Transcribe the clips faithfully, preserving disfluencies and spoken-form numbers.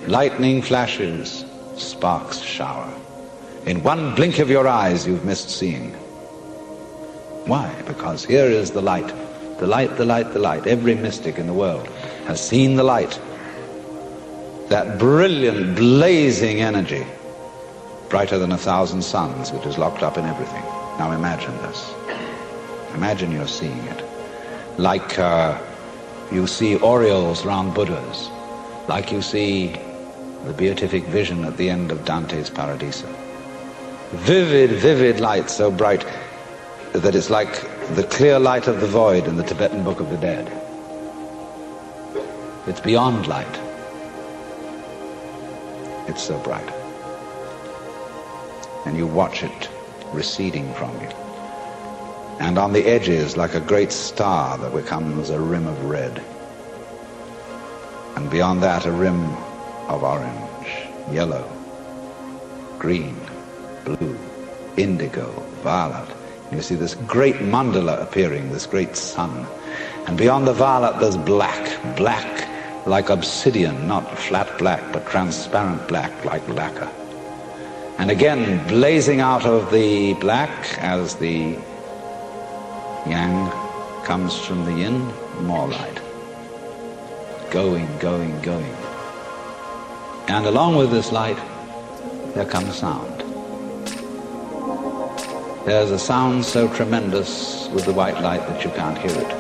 Lightning flashes, sparks shower. In one blink of your eyes you've missed seeing. Why? Because here is the light. The light, the light, the light. Every mystic in the world has seen the light. That brilliant, blazing energy, brighter than a thousand suns, which is locked up in everything. Now imagine this. Imagine you're seeing it. Like uh, you see aureoles round Buddhas. Like you see the beatific vision at the end of Dante's Paradiso. Vivid, vivid light, so bright that it's like the clear light of the void in the Tibetan Book of the Dead. It's beyond light. It's so bright. And you watch it receding from you. And on the edges, like a great star that becomes a rim of red. And beyond that, a rim of orange, yellow, green, blue, indigo, violet. And you see this great mandala appearing, this great sun. And beyond the violet, there's black, black like obsidian, not flat black, but transparent black like lacquer. And again, blazing out of the black as the yang comes from the yin, more light. Going, going, going. And along with this light, there comes sound. There's a sound so tremendous with the white light that you can't hear it.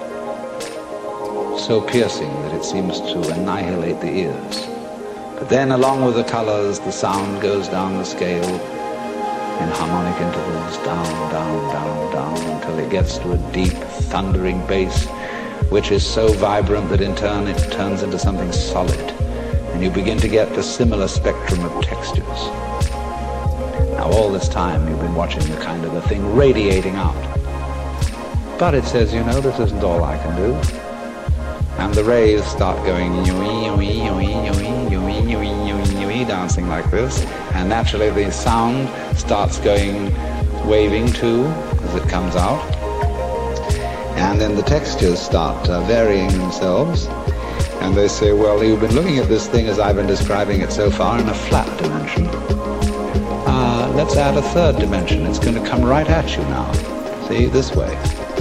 So piercing that it seems to annihilate the ears. But then along with the colors, the sound goes down the scale in harmonic intervals, down, down, down, down, until it gets to a deep, thundering bass, which is so vibrant that in turn it turns into something solid. And you begin to get the similar spectrum of textures. Now all this time you've been watching the kind of a thing radiating out. But it says, you know, this isn't all I can do. And the rays start going yui, yui, yui, yui, yui, yui, yui, yui, dancing like this. And naturally the sound starts going, waving too, as it comes out. And then the textures start uh, varying themselves. And they say, well, you've been looking at this thing as I've been describing it so far in a flat dimension. Uh, let's add a third dimension. It's going to come right at you now. See, this way.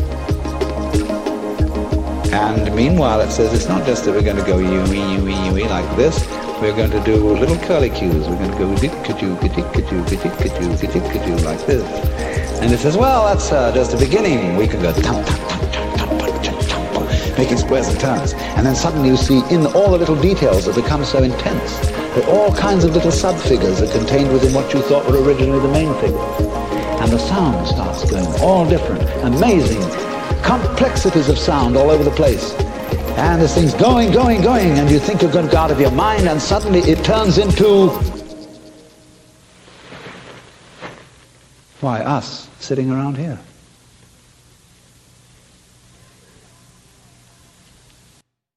And meanwhile, it says it's not just that we're going to go yui, yui, yui like this. We're going to do little curly cues. We're going to go dick-a-doo, dick-a-doo, dick-a-doo, dick-a-doo like this. And it says, well, that's uh, just the beginning. We can go tam, tam, tam, tam, tam, tam, tam, tam, making squares and turns. And then suddenly you see in all the little details that become so intense that all kinds of little sub-figures are contained within what you thought were originally the main figure. And the sound starts going all different, amazing complexities of sound all over the place. And this thing's going, going, going, and you think you're going to go out of your mind, and suddenly it turns into, why, us sitting around here.